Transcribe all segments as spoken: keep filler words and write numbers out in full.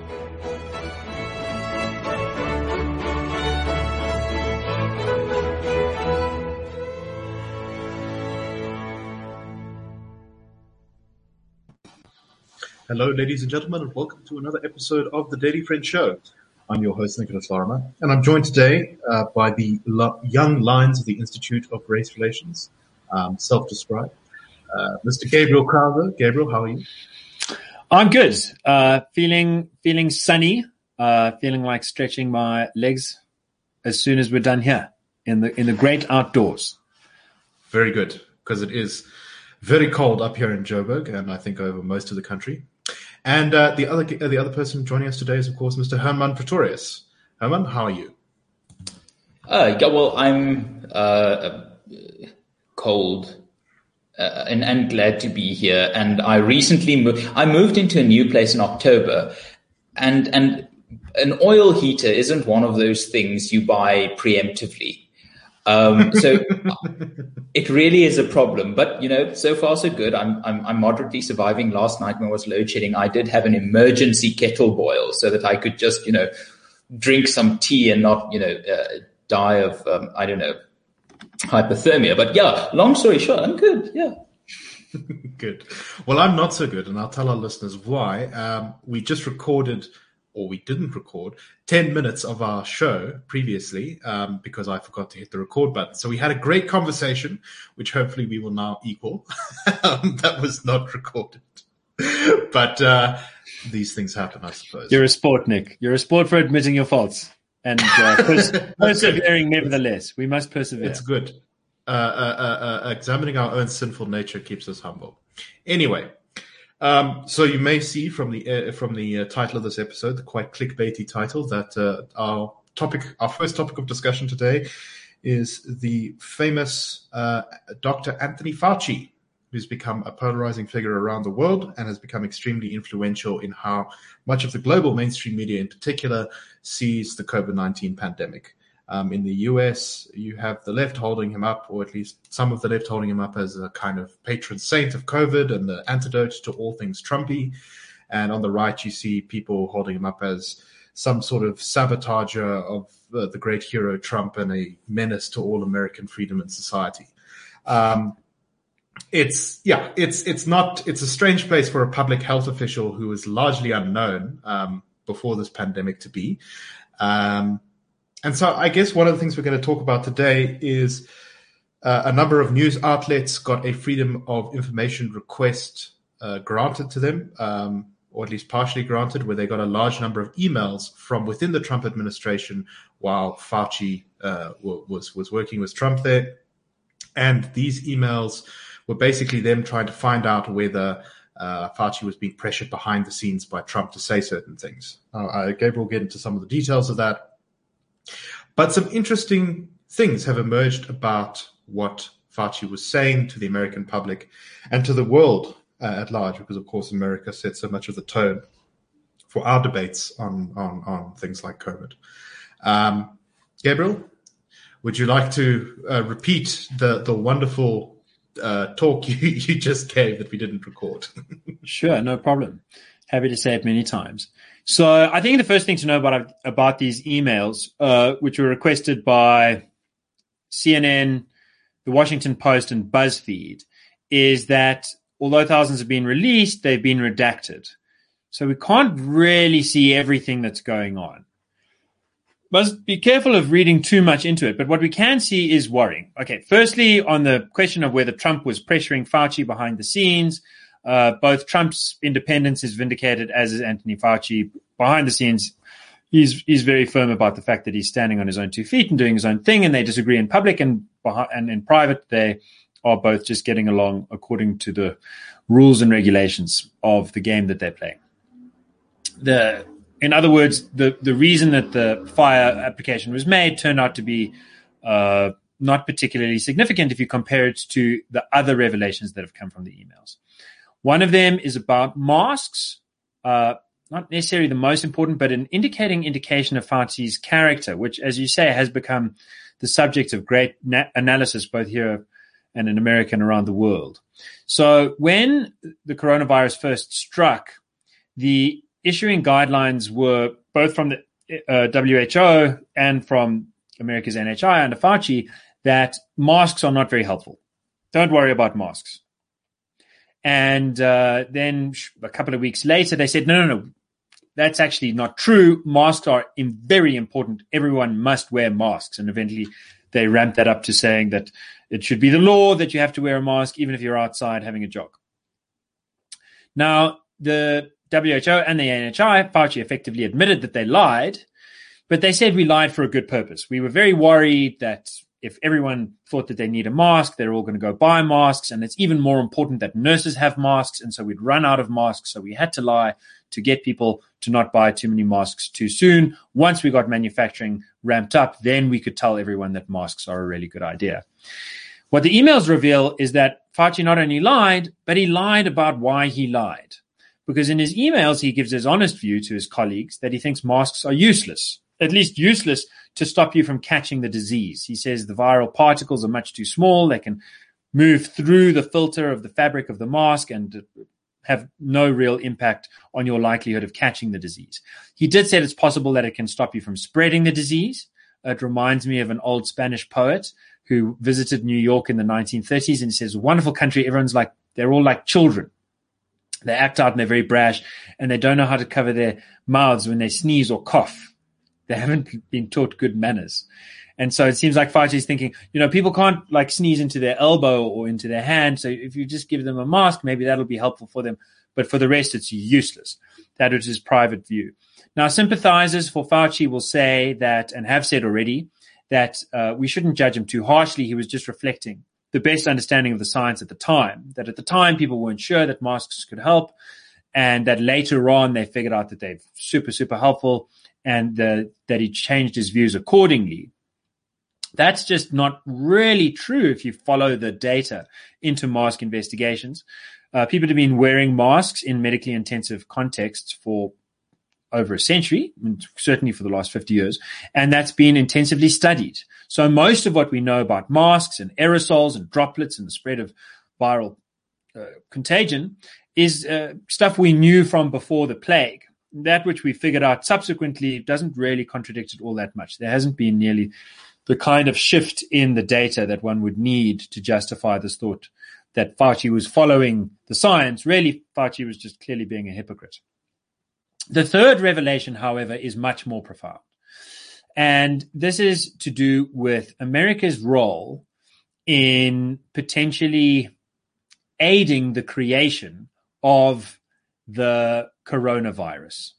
Hello, ladies and gentlemen, and welcome to another episode of the Daily Friend Show. I'm your host, Nicholas Lorimer, and I'm joined today uh, by the lo- young lions of the Institute of Race Relations, um, self-described, uh, Mister Gabriel Crowther. Gabriel, how are you? I'm good. Uh, feeling feeling sunny. Uh, feeling like stretching my legs as soon as we're done here in the in the great outdoors. Very good, because it is very cold up here in Joburg, and I think over most of the country. And uh, the other uh, the other person joining us today is, of course, Mister Herman Pretorius. Herman, how are you? Uh, yeah, well, I'm uh, cold uh, and, and glad to be here. And I recently moved. I moved into a new place in October, and and an oil heater isn't one of those things you buy preemptively. Um, so it really is a problem, but you know, so far so good. I'm, I'm, I'm moderately surviving. Last night when it was load shedding, I did have an emergency kettle boil so that I could just, you know, drink some tea and not, you know, uh, die of, um, I don't know, hypothermia. But yeah, long story short, I'm good. Yeah. Good. Well, I'm not so good, and I'll tell our listeners why. Um, we just recorded, or we didn't record, ten minutes of our show previously um, because I forgot to hit the record button. So we had a great conversation, which hopefully we will now equal. um, that was not recorded. But uh, these things happen, I suppose. You're a sport, Nick. You're a sport for admitting your faults and uh, pers- persevering nevertheless. We must persevere. It's good. Uh, uh, uh, uh, examining our own sinful nature keeps us humble. Anyway. Um, so you may see from the uh, from the uh, title of this episode, the quite clickbaity title, that uh, our topic, our first topic of discussion today, is the famous uh, Doctor Anthony Fauci, who's become a polarizing figure around the world and has become extremely influential in how much of the global mainstream media, in particular, sees the COVID nineteen pandemic. Um, in the U S, you have the left holding him up, or at least some of the left holding him up as a kind of patron saint of COVID and the antidote to all things Trumpy. And on the right, you see people holding him up as some sort of sabotager of uh, the great hero Trump and a menace to all American freedom and society. Um, it's, yeah, it's it's not, it's a strange place for a public health official who is largely unknown um, before this pandemic to be. Um, And so I guess one of the things we're going to talk about today is uh, a number of news outlets got a freedom of information request uh, granted to them, um, or at least partially granted, where they got a large number of emails from within the Trump administration while Fauci uh, was, was working with Trump there. And these emails were basically them trying to find out whether uh, Fauci was being pressured behind the scenes by Trump to say certain things. Uh, uh, Gabriel will get into some of the details of that. But some interesting things have emerged about what Fauci was saying to the American public and to the world uh, at large, because, of course, America set so much of the tone for our debates on, on, on things like COVID. Um, Gabriel, would you like to uh, repeat the, the wonderful uh, talk you, you just gave that we didn't record? Sure, no problem. Happy to say it many times. So I think the first thing to know about about these emails, uh, which were requested by C N N, The Washington Post, and BuzzFeed, is that although thousands have been released, they've been redacted. So we can't really see everything that's going on. Must be careful of reading too much into it, but what we can see is worrying. Okay, firstly, on the question of whether Trump was pressuring Fauci behind the scenes, Uh, both Trump's independence is vindicated, as is Anthony Fauci. Behind the scenes, he's he's very firm about the fact that he's standing on his own two feet and doing his own thing, and they disagree in public, and behind, and in private, they are both just getting along according to the rules and regulations of the game that they're playing. The, in other words, the, the reason that the FIRE application was made turned out to be uh, not particularly significant if you compare it to the other revelations that have come from the emails. One of them is about masks, uh, not necessarily the most important, but an indicating indication of Fauci's character, which, as you say, has become the subject of great na- analysis both here and in America and around the world. So when the coronavirus first struck, the issuing guidelines were both from the uh, W H O and from America's N H I under Fauci that masks are not very helpful. Don't worry about masks. And uh, then a couple of weeks later, they said, no, no, no, that's actually not true. Masks are in very important. Everyone must wear masks. And eventually they ramped that up to saying that it should be the law that you have to wear a mask, even if you're outside having a jog. Now, the W H O and the N H I, Fauci effectively admitted that they lied, but they said we lied for a good purpose. We were very worried that if everyone thought that they need a mask, they're all going to go buy masks. And it's even more important that nurses have masks. And so we'd run out of masks. So we had to lie to get people to not buy too many masks too soon. Once we got manufacturing ramped up, then we could tell everyone that masks are a really good idea. What the emails reveal is that Fauci not only lied, but he lied about why he lied. Because in his emails, he gives his honest view to his colleagues that he thinks masks are useless, at least useless to stop you from catching the disease. He says the viral particles are much too small. They can move through the filter of the fabric of the mask and have no real impact on your likelihood of catching the disease. He did say it's possible that it can stop you from spreading the disease. It reminds me of an old Spanish poet who visited New York in the nineteen thirties and says, wonderful country, everyone's like, they're all like children. They act out and they're very brash and they don't know how to cover their mouths when they sneeze or cough. They haven't been taught good manners. And so it seems like Fauci's thinking, you know, people can't like sneeze into their elbow or into their hand. So if you just give them a mask, maybe that'll be helpful for them. But for the rest, it's useless. That is his private view. Now, sympathizers for Fauci will say that, and have said already, that uh, we shouldn't judge him too harshly. He was just reflecting the best understanding of the science at the time, that at the time people weren't sure that masks could help, and that later on they figured out that they're super, super helpful, and the, that he changed his views accordingly. That's just not really true if you follow the data into mask investigations. Uh, people have been wearing masks in medically intensive contexts for over a century, certainly for the last fifty years, and that's been intensively studied. So most of what we know about masks and aerosols and droplets and the spread of viral uh, contagion is uh, stuff we knew from before the plague. That which we figured out subsequently doesn't really contradict it all that much. There hasn't been nearly the kind of shift in the data that one would need to justify this thought that Fauci was following the science. Really, Fauci was just clearly being a hypocrite. The third revelation, however, is much more profound. And this is to do with America's role in potentially aiding the creation of the coronavirus.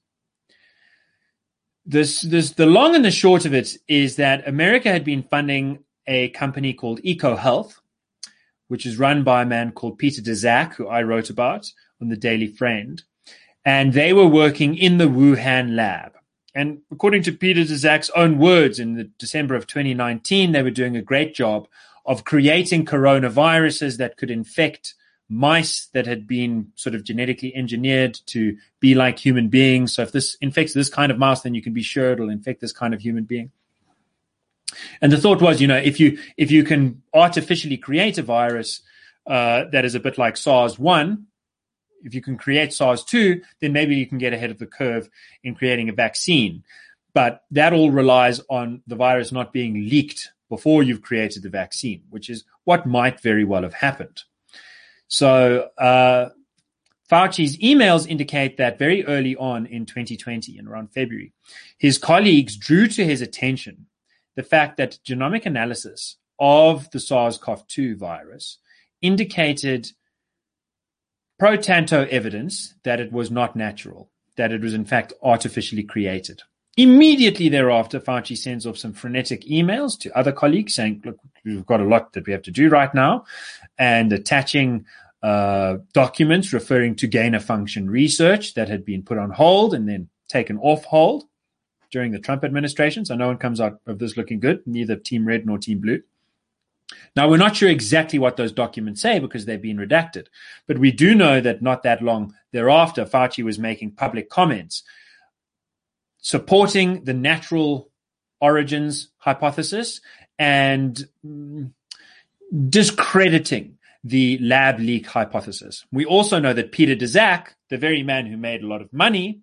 This, this, the long and the short of it is that America had been funding a company called EcoHealth, which is run by a man called Peter Daszak, who I wrote about on the Daily Friend. And they were working in the Wuhan lab. And according to Peter Daszak's own words, in the December of twenty nineteen, they were doing a great job of creating coronaviruses that could infect mice that had been sort of genetically engineered to be like human beings. So if this infects this kind of mouse, then you can be sure it'll infect this kind of human being. And the thought was, you know, if you if you can artificially create a virus uh, that is a bit like SARS one, if you can create SARS two, then maybe you can get ahead of the curve in creating a vaccine. But that all relies on the virus not being leaked before you've created the vaccine, which is what might very well have happened. So uh, Fauci's emails indicate that very early on in twenty twenty, and around February, his colleagues drew to his attention the fact that genomic analysis of the SARS-C o V two virus indicated pro tanto evidence that it was not natural, that it was in fact artificially created. Immediately thereafter, Fauci sends off some frenetic emails to other colleagues saying, look, we've got a lot that we have to do right now, and attaching uh, documents referring to gain-of-function research that had been put on hold and then taken off hold during the Trump administration. So no one comes out of this looking good, neither Team Red nor Team Blue. Now, we're not sure exactly what those documents say because they've been redacted, but we do know that not that long thereafter, Fauci was making public comments supporting the natural origins hypothesis and mm, discrediting the lab leak hypothesis. We also know that Peter Daszak, the very man who made a lot of money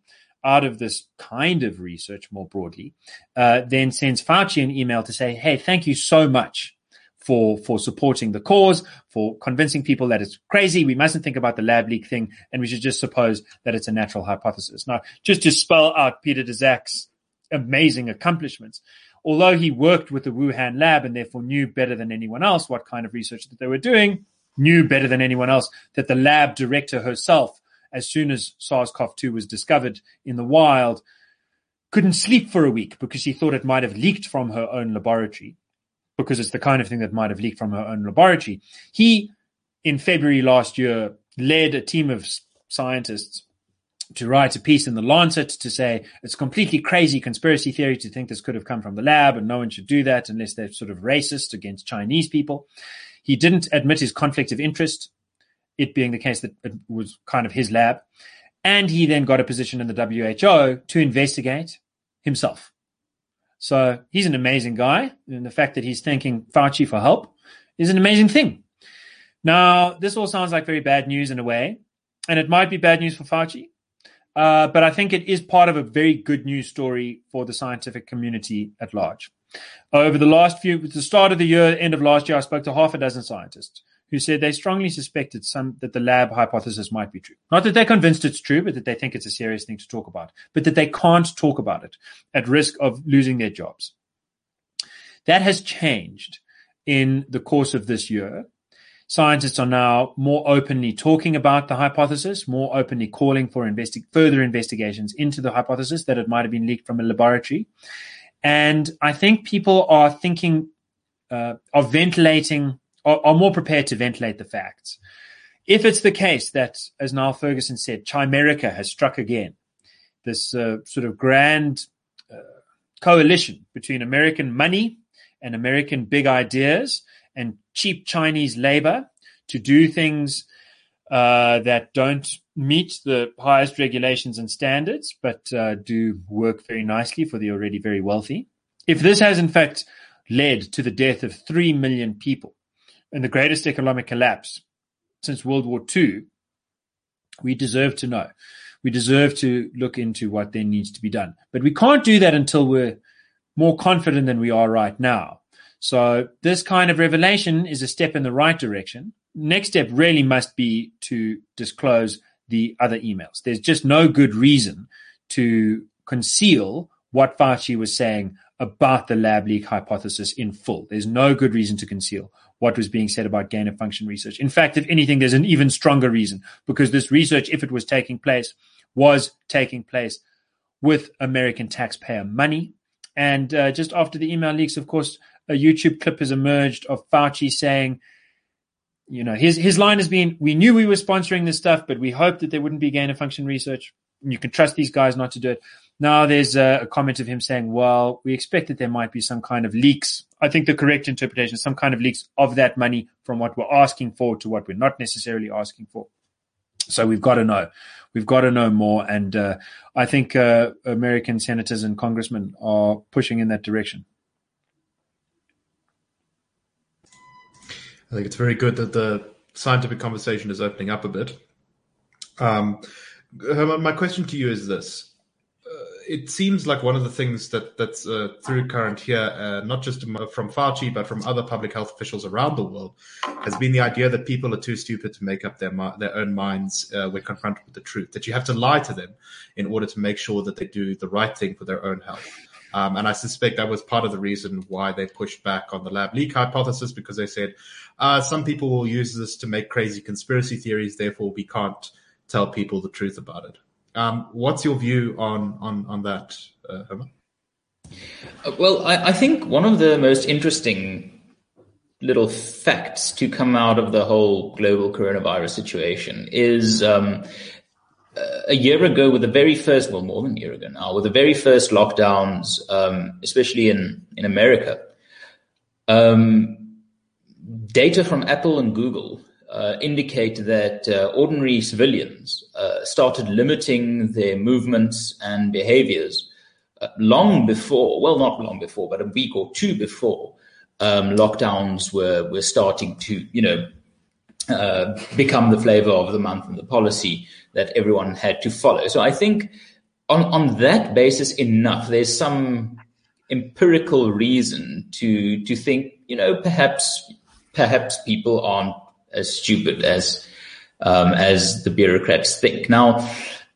out of this kind of research more broadly, uh, then sends Fauci an email to say, hey, thank you so much for for supporting the cause, for convincing people that it's crazy. We mustn't think about the lab leak thing, and we should just suppose that it's a natural hypothesis. Now, just to spell out Peter Daszak's amazing accomplishments, although he worked with the Wuhan lab and therefore knew better than anyone else what kind of research that they were doing, knew better than anyone else that the lab director herself, as soon as SARS-C o V two was discovered in the wild, couldn't sleep for a week because she thought it might have leaked from her own laboratory, because it's the kind of thing that might have leaked from her own laboratory. He, in February last year, led a team of scientists to write a piece in The Lancet to say it's completely crazy conspiracy theory to think this could have come from the lab, and no one should do that unless they're sort of racist against Chinese people. He didn't admit his conflict of interest, it being the case that it was kind of his lab. And he then got a position in the W H O to investigate himself. So he's an amazing guy. And the fact that he's thanking Fauci for help is an amazing thing. Now, this all sounds like very bad news in a way, and it might be bad news for Fauci. Uh, but I think it is part of a very good news story for the scientific community at large. Over the last few, at the start of the year, end of last year, I spoke to half a dozen scientists who said they strongly suspected some that the lab hypothesis might be true. Not that they're convinced it's true, but that they think it's a serious thing to talk about, but that they can't talk about it at risk of losing their jobs. That has changed in the course of this year. Scientists are now more openly talking about the hypothesis, more openly calling for investi- further investigations into the hypothesis that it might have been leaked from a laboratory. And I think people are thinking, uh, are ventilating, are, are more prepared to ventilate the facts. If it's the case that, as Niall Ferguson said, Chimerica has struck again, this uh, sort of grand uh, coalition between American money and American big ideas and cheap Chinese labor to do things uh, that don't meet the highest regulations and standards, but uh, do work very nicely for the already very wealthy. If this has, in fact, led to the death of three million people and the greatest economic collapse since World War Two, we deserve to know. We deserve to look into what then needs to be done. But we can't do that until we're more confident than we are right now. So this kind of revelation is a step in the right direction. Next step really must be to disclose the other emails. There's just no good reason to conceal what Fauci was saying about the lab leak hypothesis in full. There's no good reason to conceal what was being said about gain of function research. In fact, if anything, there's an even stronger reason, because this research, if it was taking place, was taking place with American taxpayer money. And uh, just after the email leaks, of course, a YouTube clip has emerged of Fauci saying, you know, his his line has been, we knew we were sponsoring this stuff, but we hoped that there wouldn't be gain of function research. And you can trust these guys not to do it. Now there's a, a comment of him saying, well, we expect that there might be some kind of leaks. I think the correct interpretation, some kind of leaks of that money from what we're asking for to what we're not necessarily asking for. So we've got to know. We've got to know more. And uh, I think uh, American senators and congressmen are pushing in that direction. I think it's very good that the scientific conversation is opening up a bit. Um, Herman, my question to you is this. Uh, it seems like one of the things that, that's uh, through current here, uh, not just from Fauci, but from other public health officials around the world, has been the idea that people are too stupid to make up their their own minds uh, when confronted with the truth, that you have to lie to them in order to make sure that they do the right thing for their own health. Um, and I suspect that was part of the reason why they pushed back on the lab leak hypothesis, because they said, uh, some people will use this to make crazy conspiracy theories, therefore we can't tell people the truth about it. Um, what's your view on on, on that, uh, Herman? Well, I, I think one of the most interesting little facts to come out of the whole global coronavirus situation is um, a year ago with the very first, well, more than a year ago now, with the very first lockdowns, um, especially in, in America, um, data from Apple and Google uh, indicate that uh, ordinary civilians uh, started limiting their movements and behaviors uh, long before, well, not long before, but a week or two before um, lockdowns were, were starting to, you know, uh, become the flavor of the month and the policy that everyone had to follow. So I think on, on that basis enough. There's some empirical reason to to think, you know, perhaps perhaps people aren't as stupid as um, as the bureaucrats think. Now,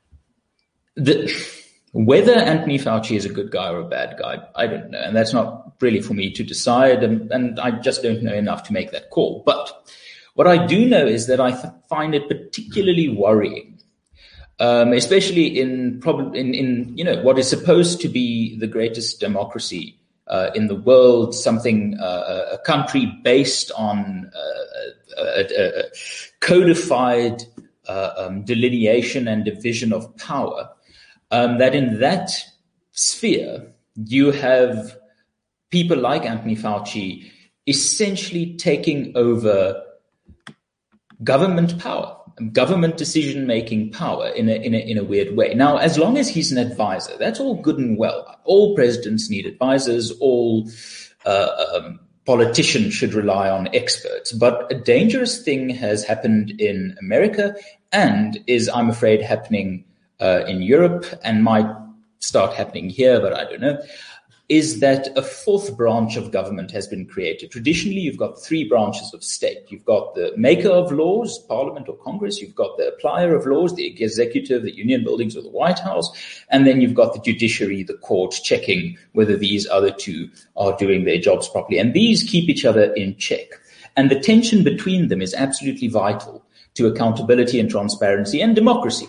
the, whether Anthony Fauci is a good guy or a bad guy, I don't know, and that's not really for me to decide, and, and I just don't know enough to make that call. But what I do know is that I th- find it particularly worrying, um, especially in, prob- in in you know what is supposed to be the greatest democracy uh, in the world, something uh, a country based on uh, a, a, a codified uh, um, delineation and division of power. Um, that in that sphere, you have people like Anthony Fauci essentially taking over government power, government decision-making power in a, in a, in a weird way. Now, as long as he's an advisor, that's all good and well. All presidents need advisors. All uh, um, politicians should rely on experts. But a dangerous thing has happened in America and is, I'm afraid, happening Uh, in Europe and might start happening here, but I don't know, is that a fourth branch of government has been created. Traditionally, you've got three branches of state. You've got the maker of laws, Parliament or Congress. You've got the applier of laws, the executive, the union buildings or the White House. And then you've got the judiciary, the court, checking whether these other two are doing their jobs properly. And these keep each other in check. And the tension between them is absolutely vital to accountability and transparency and democracy.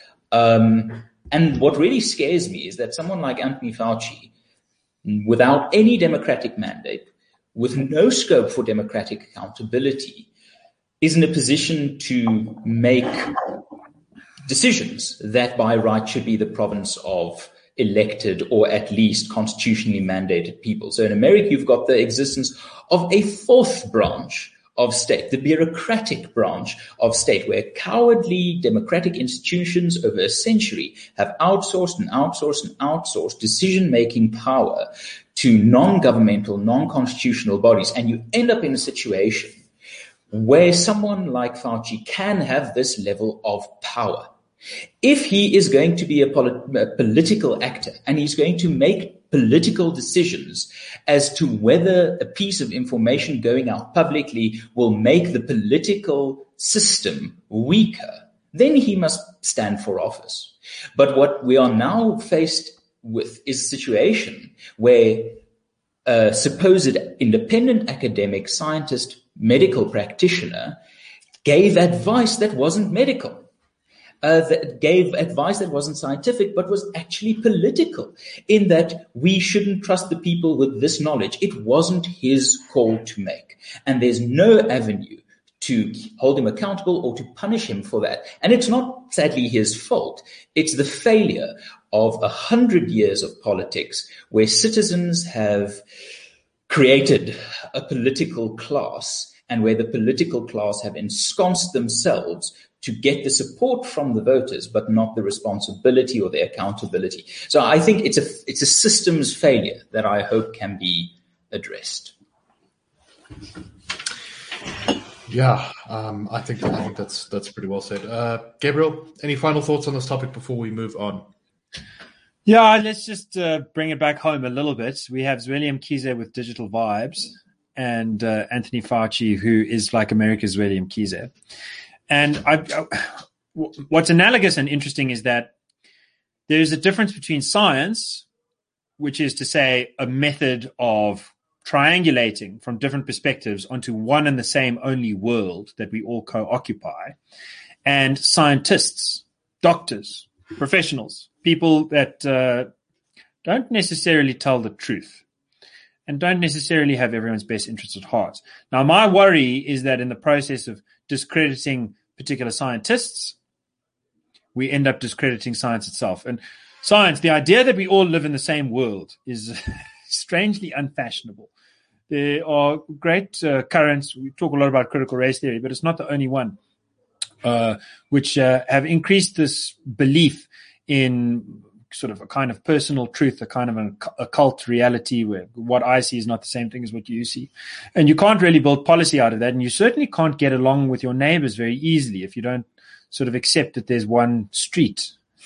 Um, and what really scares me is that someone like Anthony Fauci, without any democratic mandate, with no scope for democratic accountability, is in a position to make decisions that by right should be the province of elected or at least constitutionally mandated people. So in America, you've got the existence of a fourth branch of state, the bureaucratic branch of state, where cowardly democratic institutions over a century have outsourced and outsourced and outsourced decision-making power to non-governmental, non-constitutional bodies. And you end up in a situation where someone like Fauci can have this level of power. If he is going to be a, polit- a political actor and he's going to make political decisions as to whether a piece of information going out publicly will make the political system weaker, then he must stand for office. But what we are now faced with is a situation where a supposed independent academic, scientist, medical practitioner gave advice that wasn't medical. Uh, that gave advice that wasn't scientific, but was actually political, in that we shouldn't trust the people with this knowledge. It wasn't his call to make. And there's no avenue to hold him accountable or to punish him for that. And it's not, sadly, his fault. It's the failure of a hundred years of politics where citizens have created a political class and where the political class have ensconced themselves to get the support from the voters, but not the responsibility or the accountability. So I think it's a it's a systems failure that I hope can be addressed. Yeah, um, I think I think that's that's pretty well said. Uh, Gabriel, any final thoughts on this topic before we move on? Yeah, let's just uh, bring it back home a little bit. We have Zweli Mkhize with Digital Vibes and uh, Anthony Fauci, who is like America's Zweli Mkhize. And I, I, what's analogous and interesting is that there's a difference between science, which is to say a method of triangulating from different perspectives onto one and the same only world that we all co-occupy, and scientists, doctors, professionals, people that uh, don't necessarily tell the truth and don't necessarily have everyone's best interests at heart. Now, my worry is that in the process of discrediting particular scientists, we end up discrediting science itself. And science, the idea that we all live in the same world, is strangely unfashionable. There are great uh, currents. We talk a lot about critical race theory, but it's not the only one, uh, which uh, have increased this belief in sort of a kind of personal truth, a kind of an occult reality where what I see is not the same thing as what you see. And you can't really build policy out of that. And you certainly can't get along with your neighbors very easily if you don't sort of accept that there's one street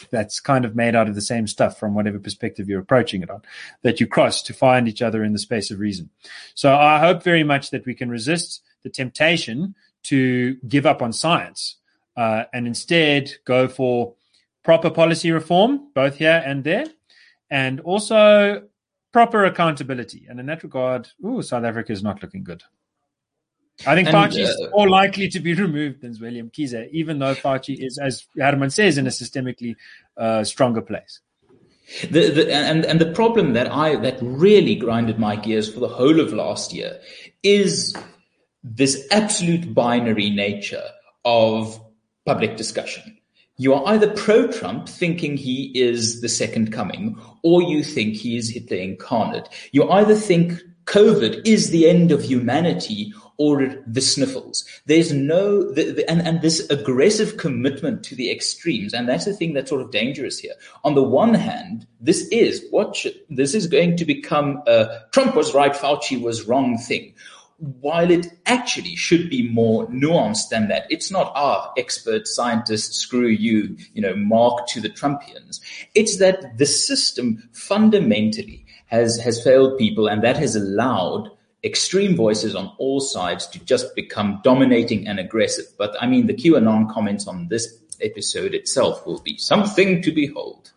that's kind of made out of the same stuff from whatever perspective you're approaching it on, that you cross to find each other in the space of reason. So I hope very much that we can resist the temptation to give up on science uh, and instead go for proper policy reform, both here and there, and also proper accountability. And in that regard, ooh, South Africa is not looking good. I think and, Fauci is uh, more likely to be removed than William Kiese, even though Fauci is, as Herman says, in a systemically uh, stronger place. The, the, and, and the problem that I that really grinded my gears for the whole of last year is this absolute binary nature of public discussion. You are either pro-Trump, thinking he is the second coming, or you think he is Hitler incarnate. You either think COVID is the end of humanity or the sniffles. There's no, the, the, and, and this aggressive commitment to the extremes, and that's the thing that's sort of dangerous here. On the one hand, this is what should, this is going to become a Trump was right, Fauci was wrong thing, while it actually should be more nuanced than that. It's not our ah, expert scientists, screw you, you know, mark to the Trumpians. It's that the system fundamentally has, has failed people, and that has allowed extreme voices on all sides to just become dominating and aggressive. But I mean, the QAnon comments on this episode itself will be something to behold.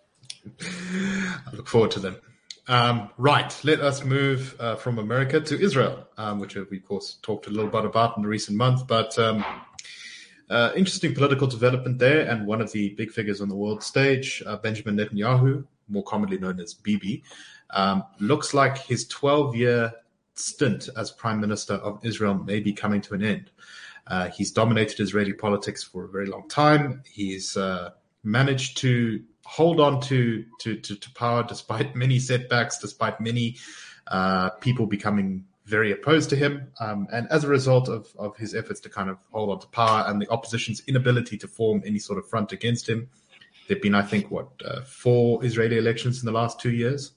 I look forward to them. Um, right, let us move uh, from America to Israel, um, which we, of course, talked a little bit about in the recent month. But um, uh, interesting political development there, and one of the big figures on the world stage, uh, Benjamin Netanyahu, more commonly known as Bibi, um, looks like his twelve-year stint as Prime Minister of Israel may be coming to an end. Uh, he's dominated Israeli politics for a very long time. He's uh, managed to hold on to, to, to, to power despite many setbacks, despite many uh, people becoming very opposed to him. Um, and as a result of, of his efforts to kind of hold on to power and the opposition's inability to form any sort of front against him, there have been, I think, what, uh, four Israeli elections in the last two years.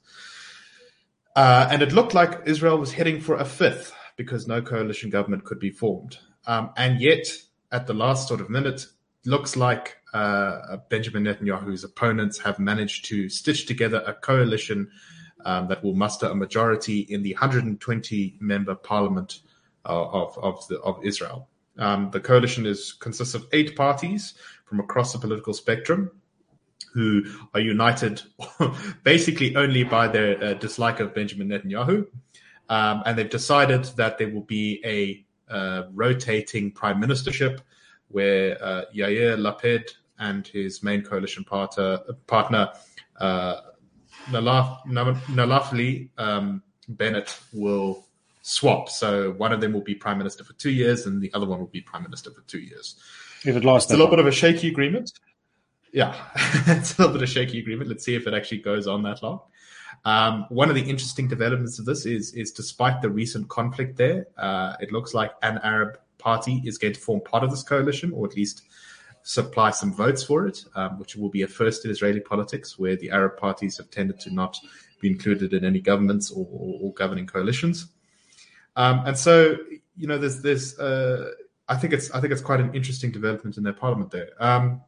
Uh, and it looked like Israel was heading for a fifth because no coalition government could be formed. Um, and yet, at the last sort of minute, looks like uh, Benjamin Netanyahu's opponents have managed to stitch together a coalition um, that will muster a majority in the one hundred twenty member parliament uh, of of, the, of Israel. Um, the coalition is consists of eight parties from across the political spectrum, who are united basically only by their uh, dislike of Benjamin Netanyahu. Um, and they've decided that there will be a uh, rotating prime ministership where uh, Yair Lapid and his main coalition partner, partner uh, Nalaf, Nalafli um, Bennett will swap. So one of them will be prime minister for two years and the other one will be prime minister for two years. If it lasts, it's a little bit of a shaky agreement. Yeah, it's a little bit of a shaky agreement. Let's see if it actually goes on that long. Um, one of the interesting developments of this is, is despite the recent conflict there, uh, it looks like an Arab party is going to form part of this coalition, or at least supply some votes for it, um, which will be a first in Israeli politics, where the Arab parties have tended to not be included in any governments or, or, or governing coalitions. Um, and so, you know, there's, there's, uh, I think it's, I think it's quite an interesting development in their parliament there. Um,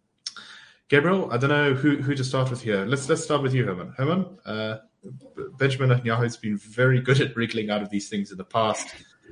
Gabriel, I don't know who, who to start with here. Let's let's start with you, Herman. Herman, uh, Benjamin Netanyahu has been very good at wriggling out of these things in the past.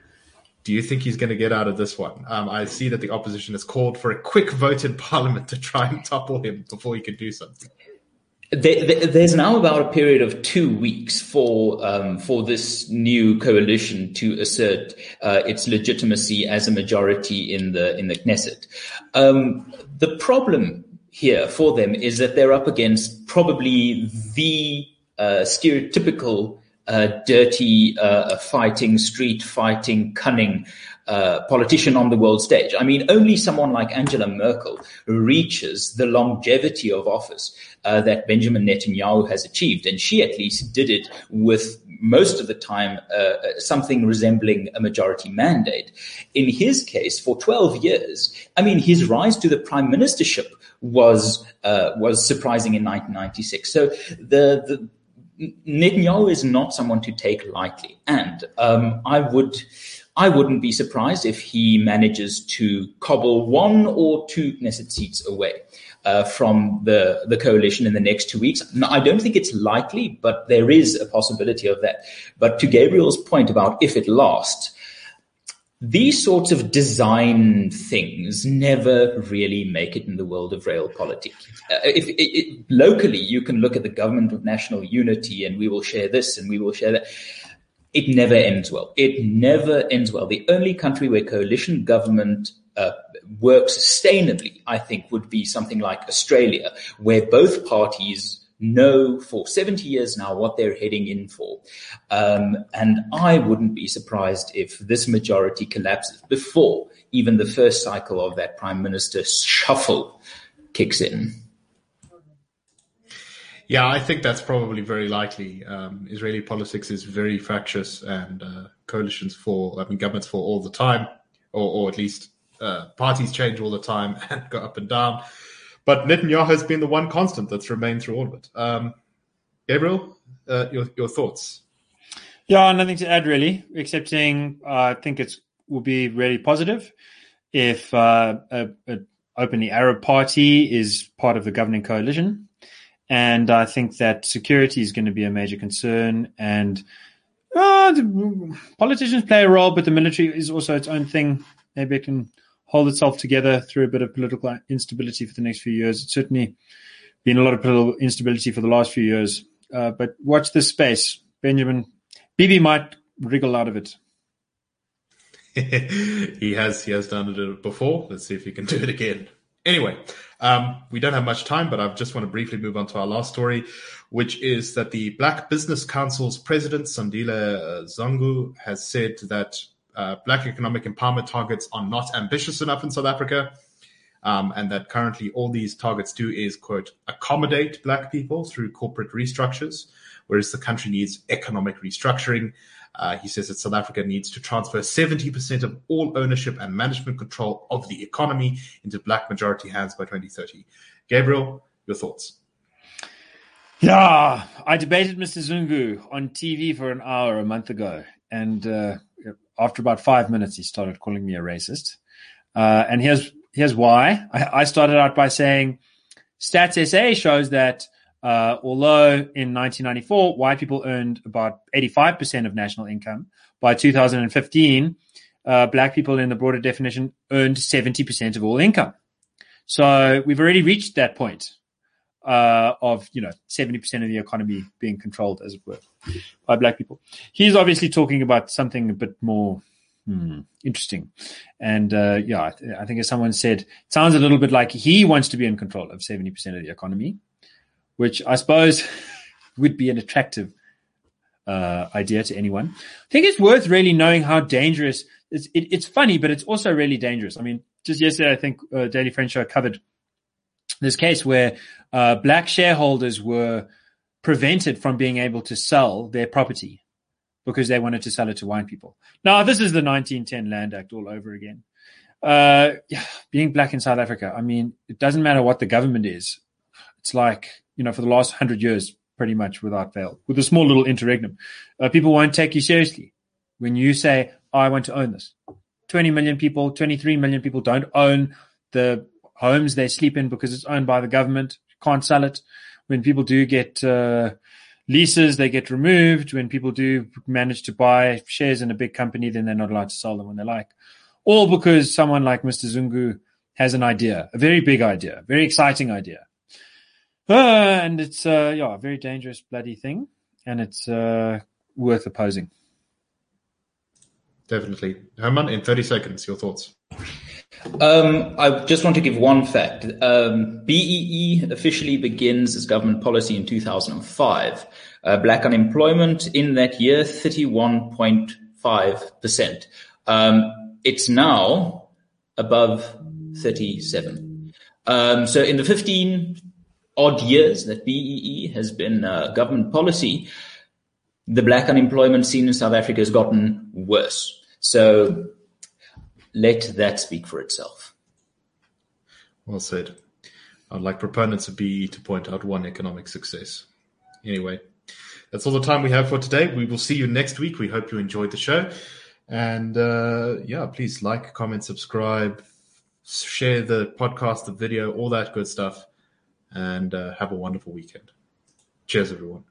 Do you think he's going to get out of this one? Um, I see that the opposition has called for a quick vote in Parliament to try and topple him before he can do something. There, there, there's now about a period of two weeks for um, for this new coalition to assert uh, its legitimacy as a majority in the in the Knesset. Um, the problem here for them is that they're up against probably the uh, stereotypical uh, dirty uh, fighting, street fighting, cunning uh, politician on the world stage. I mean, only someone like Angela Merkel reaches the longevity of office uh, that Benjamin Netanyahu has achieved. And she at least did it with most of the time uh, something resembling a majority mandate. In his case, for twelve years, I mean, his rise to the prime ministership was uh, was surprising in nineteen ninety-six. So the, the Netanyahu is not someone to take lightly, and um, I would I wouldn't be surprised if he manages to cobble one or two Knesset seats away. uh, from the, the coalition in the next two weeks. Now, I don't think it's likely, but there is a possibility of that. But to Gabriel's point about if it lasts, these sorts of design things never really make it in the world of realpolitik. Uh, if it, it, locally, you can look at the government of national unity and we will share this and we will share that. It never ends well. It never ends well. The only country where coalition government uh, works sustainably, I think, would be something like Australia, where both parties know for seventy years now what they're heading in for. Um, and I wouldn't be surprised if this majority collapses before even the first cycle of that prime minister shuffle kicks in. Yeah, I think that's probably very likely. Um, Israeli politics is very fractious, and uh, coalitions fall, I mean, governments fall all the time, or, or at least uh, parties change all the time and go up and down. But Netanyahu has been the one constant that's remained through all of it. Um, Gabriel, uh, your your thoughts? Yeah, nothing to add really, except saying uh, I think it will be really positive if uh, a, a openly Arab party is part of the governing coalition. And I think that security is going to be a major concern. And uh, the politicians play a role, but the military is also its own thing. Maybe it can hold itself together through a bit of political instability for the next few years. It's certainly been a lot of political instability for the last few years. Uh, but watch this space. Benjamin, Bibi might wriggle out of it. he has he has done it before. Let's see if he can do it again. Anyway, um, we don't have much time, but I just want to briefly move on to our last story, which is that the Black Business Council's president, Sandile Zungu, has said that uh, Black economic empowerment targets are not ambitious enough in South Africa, um, and that currently all these targets do is, quote, accommodate Black people through corporate restructures, whereas the country needs economic restructuring. Uh, he says that South Africa needs to transfer seventy percent of all ownership and management control of the economy into Black majority hands by twenty thirty. Gabriel, your thoughts? Yeah, I debated Mister Zungu on T V for an hour a month ago. And uh, after about five minutes, he started calling me a racist. Uh, and here's here's why. I, I started out by saying Stats S A shows that Uh, although in nineteen ninety-four, white people earned about eighty-five percent of national income, by two thousand fifteen, uh, Black people in the broader definition earned seventy percent of all income. So we've already reached that point uh, of, you know, seventy percent of the economy being controlled, as it were, by Black people. He's obviously talking about something a bit more hmm, interesting. And, uh, yeah, I, th- I think as someone said, it sounds a little bit like he wants to be in control of seventy percent of the economy, which I suppose would be an attractive uh, idea to anyone. I think it's worth really knowing how dangerous it's, it, it's funny, but it's also really dangerous. I mean, just yesterday, I think uh, Daily Friend Show covered this case where uh, Black shareholders were prevented from being able to sell their property because they wanted to sell it to white people. Now, this is the nineteen ten Land Act all over again. Uh, yeah, being Black in South Africa, I mean, it doesn't matter what the government is. It's like, you know, for the last hundred years, pretty much without fail, with a small little interregnum, uh, people won't take you seriously when you say, oh, I want to own this. twenty million people, twenty-three million people don't own the homes they sleep in because it's owned by the government. Can't sell it. When people do get uh, leases, they get removed. When people do manage to buy shares in a big company, then they're not allowed to sell them when they like. All because someone like Mister Zungu has an idea, a very big idea, a very exciting idea. Uh, and it's uh, yeah, a very dangerous, bloody thing, and it's uh, worth opposing. Definitely. Herman, in thirty seconds, your thoughts. Um, I just want to give one fact. Um, B E E officially begins its government policy in two thousand five. Uh, black unemployment in that year, thirty-one point five percent. Um, it's now above thirty-seven. Um, so in the fifteen odd years that B E E has been uh, government policy, the black unemployment scene in South Africa has gotten worse. So let that speak for itself. Well said. I'd like proponents of B E E to point out one economic success. Anyway, that's all the time we have for today. We will see you next week. We hope you enjoyed the show. And uh, yeah, please like, comment, subscribe, share the podcast, the video, all that good stuff. and uh, have a wonderful weekend. Cheers, everyone.